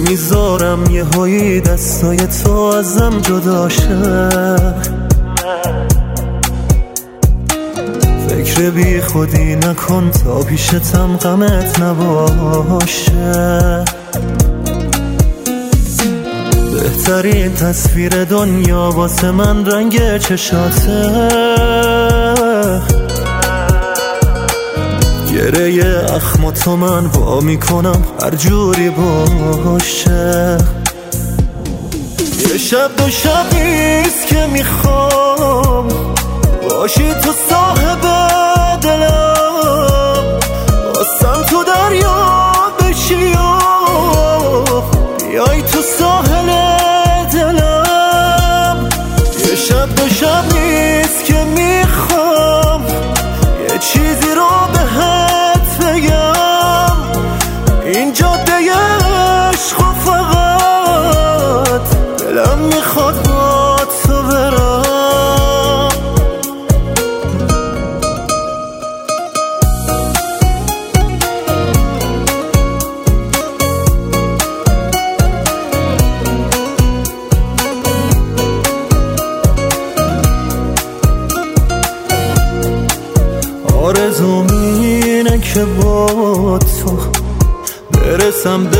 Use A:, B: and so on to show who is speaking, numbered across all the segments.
A: نمیذارم یه هایی دستای تو ازم جدا شه. فکر بی خودی نکن تا پیشتم غمت نباشه. بهترین تصویر دنیا واسه من رنگ چشاته. گره اخم تو من وا میکنم هر جوری باشه. یه شب دو شبیست که میخوام باشی تو صاحب دلم، واسم تو دریا بشی و بیای تو ساحل دلم. یه شب دو شب نیست که میخوام یه چیزی رو بهت بگم. این جاده عشق و فقط دلم میخواد با تو برم. آرزوم اینه که با تو برسم به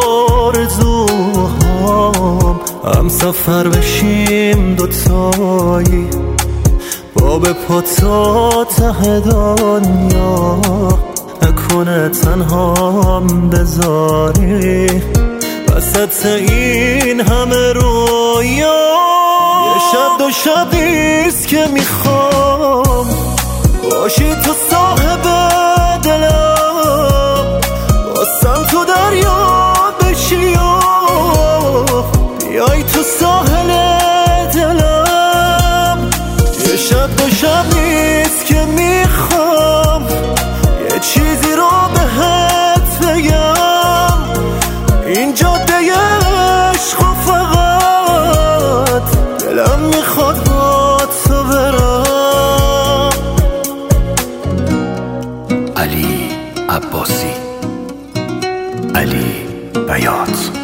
A: آرزوهام، هم سفر بشیم دوتایی با به پا تا ته دنیا. نکنه تنهام بذاری وسط این همه رویا. یه شب دو شبیست که میخوام باشی تو صاحب دلم، واسم تو دریا بشی و بیای تو ساحل دلم. یه شب دو شب نیست که میخوام یه چیزی رو بهت بگم. این جاده عشق و فقط دلم میخواد با تو برم.
B: علی عباسی، علی بیات.